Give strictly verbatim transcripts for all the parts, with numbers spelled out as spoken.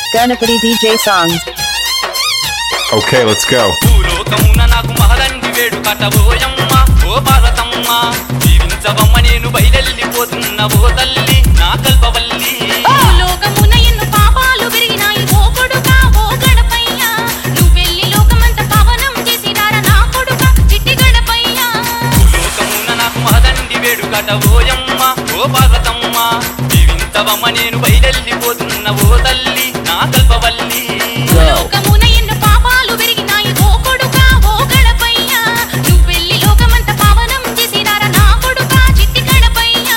Ganapati D J songs. Okay, let's go. భూలోకమున నాకు మహదండి వేడు కటబోయమ్మ ఓ భారతమ్మ జీవించవమ్మ నేను బయలెళ్ళిపోతున్న ఓ తల్లి నా కల్పవల్లి భూలోకమున ఎన్నో పాపాలు విరిగినాయి ఓ కొడుకా ఓ గణపయ్య నువ్వెళ్ళి లోకమంత పావనం చేసినారా నా కొడుకా చిట్టి గణపయ్య భూలోకమున నాకు మహదండి వేడు కటబోయమ్మ ఓ భారతమ్మ జీవించవమ్మ నేను బయలెళ్ళిపోతున్న ఓ తల్లి నా కల్పవల్లి భూలోకమున ఎన్నో పాపాలు విరిగినాయి ఓ కొడుకా ఓ గణపయ్య నువ్వెళ్ళి లోకమంత పావనం చేసినారా నా కొడుకా చిట్టి Ganapayya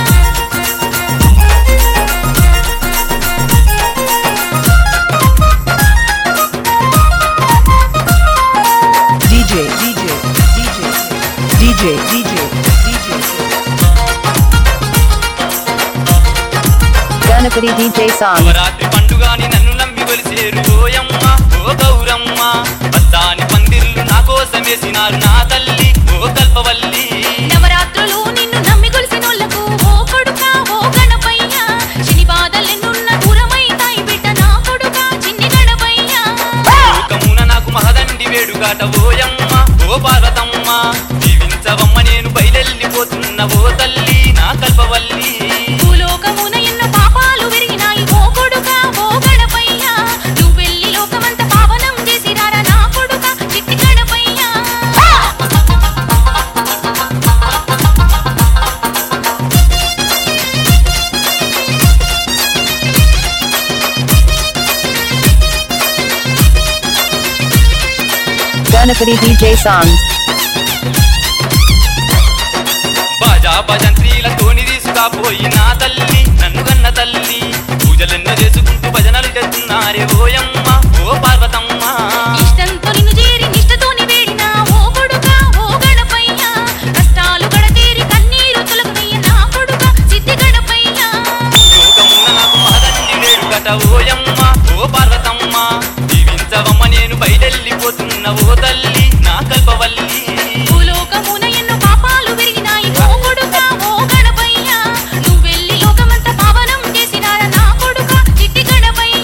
DJ, DJ, DJ, DJ, DJ, DJ. Ganapati D J songs. Navratri పండుగాని నన్ను నమ్మి కొలిసేరు ఓయమ్మ ఓ గౌరమ్మ బస్తాని పందిర్లు నా కోసమేసినారు నా తల్లి ఓ కల్పవల్లి నవరాత్రులు నిన్ను నమ్మి కొలిసినోళ్లకు ఓ కొడుకా ఓ గణపయ్య శని బాధలెన్నున్న దూరమైతాయి బిడ్డ నా కొడుకా చిన్ని గణపయ్య లోకమున నాకు మహదండి వేడుగాట ఓయమ్మ ఓ భారతమ్మ జీవించవమ్మ నేను బయలెళ్ళిపోతున్న ఓ తల్లి నా కల్పవల్లి భూలోకమున ఎన్నో పాపాలు విరిగినాయి ఓ కొడుకా ఓ గణపయ్య నువ్వెళ్ళి లోకమంత పావనం చేసినారా నా కొడుకా చిట్టి Ganapayya Ganapati D J songs. బాజా భజంత్రీలతోని తీసుకపోయి నా తల్లి నన్ను కన్న తల్లి పూజలెన్నో చేసుకుంటూ భజనలు చేస్తున్నారే ఓయమ్మ ఓ పార్వతమ్మ ఇష్టంతో నిన్ను చేరి నిష్టతోని వేడినా ఓ కొడుకా ఓ గణపయ్య కష్టాలు కడతీరి కన్నీరు తొలగనయ్య నా కొడుకా సిద్ధి గణపయ్య లోకమున నాకు మహదండి వేడుకట ఓయమ్మ ఓ పార్వతమ్మ జీవించవమ్మ నేను బయలెళ్ళిపోతున్న ఓ తల్లి నా కల్పవల్లి భూలోకమున ఎన్నో పాపాలు విరిగినాయి ఓ కొడుకా ఓ గణపయ్య నువ్వెళ్ళి లోకమంత పావనం చేసినారా నా కొడుకా చిట్టి గణపయ్య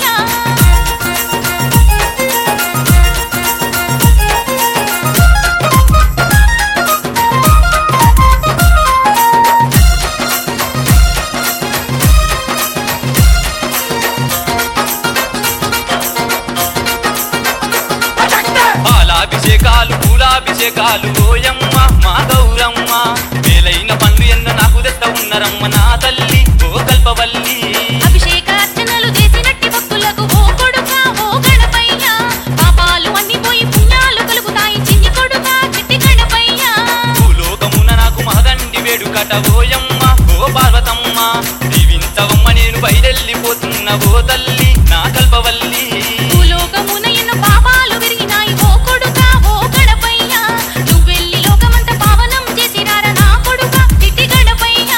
పాలాభిషేకాలు పూలాభిషేకాలు ఓయమ్మ మా గౌరమ్మ మేలైన పనులు ఎన్న నాకు తెస్త ఉన్నరమ్మ నా తల్లి ఓ కల్పవల్లి అభిషేక అర్చనలు చేసినట్టి భక్తులకు ఓ కొడుకా ఓ గణపయ్య పాపాలు అన్ని పోయి పుణ్యాలు కలుగుతాయి చిన్ని కొడుకా చిట్టి గణపయ్య భూలోకమున నాకు మహదండి వేడుకట ఓయమ్మ ఓ పార్వతమ్మ జీవించవమ్మ నేను బయలెళ్ళిపోతున్న ఓ తల్లి నా కల్పవల్లి భూలోకమున ఎన్నో పాపాలు విరిగినాయి ఓ కొడుకా ఓ గణపయ్య నువ్వెళ్ళి లోకమంత పావనం చేసినారా నా కొడుకా చిట్టి గణపయ్య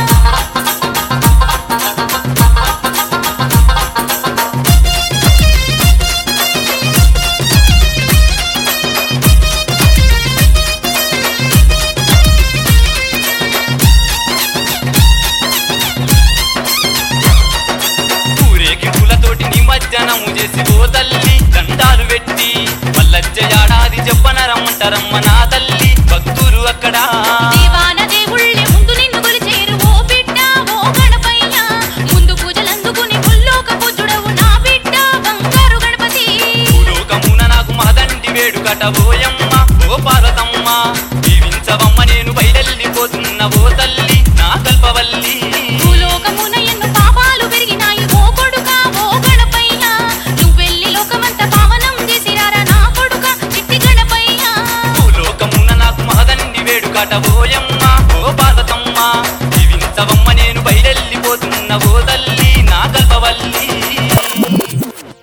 ఊరేగింపులతోటి నిమజ్జనము చేసి ఓ తల్లి దండాలు పెట్టి మల్లజ్జ ఏడాది చెప్పనరమ్మంటారమ్మ నా తల్లి భక్తులు అక్కడ దేవాన దేవుళ్ళే ముందు నిన్ను కొలిచేరు ఓ బిడ్డ ఓ గణపయ్య ముందు పూజలందుకుని ముల్లోక పూజుడవు నా బిడ్డ బంగారు గణపతి భూలోకమున నాకు మహదండి వేడుకట ఓయమ్మ ఓ పార్వతమ్మ జీవించవమ్మ నేను బయలెళ్ళిపోతున్న ఓ తల్లి నా కల్పవల్లి భూలోకమున ఎన్నో పాపాలు విరిగినాయి ఓ కొడుకా ఓ గణపయ్య నువ్వెళ్ళి లోకమంత పావనం చేసినారా నా కొడుకా చిట్టి గణపయ్య భూలోకమున నాకు మహదండి వేడుకట ఓయమ్మ